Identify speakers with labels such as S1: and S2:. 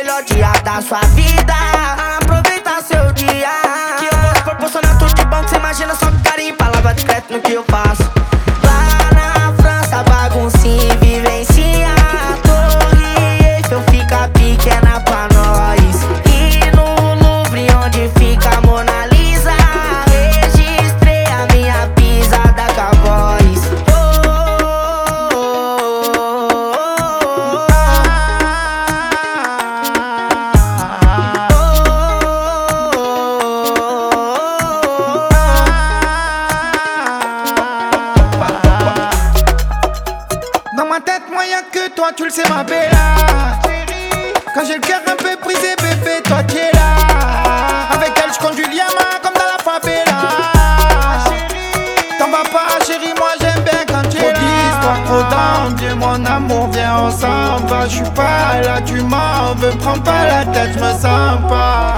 S1: melhor dia da sua vida. Aproveita seu dia, que eu posso proporcionar tudo de bom que cê imagina. Só com carinho e palavra discreta no que eu faço. Lá na França, baguncinha e vivencia. Torre Eiffel fica pequena pra nós. E no Louvre, onde fica a Mona Lisa, registrei a minha pisada com a voz.
S2: Dans ma tête, moi y'a que toi, tu le sais ma bella. Quand j'ai le cœur un peu brisé, bébé, toi tu es là. Avec elle, je conduis Liama comme dans la favela. T'en vas pas, chérie, moi j'aime bien quand tu es là. Trop d'histoires, trop d'envie, mon amour, viens, on s'en va. J'suis pas là, tu m'en veux, prends pas la tête, j'me sens pas.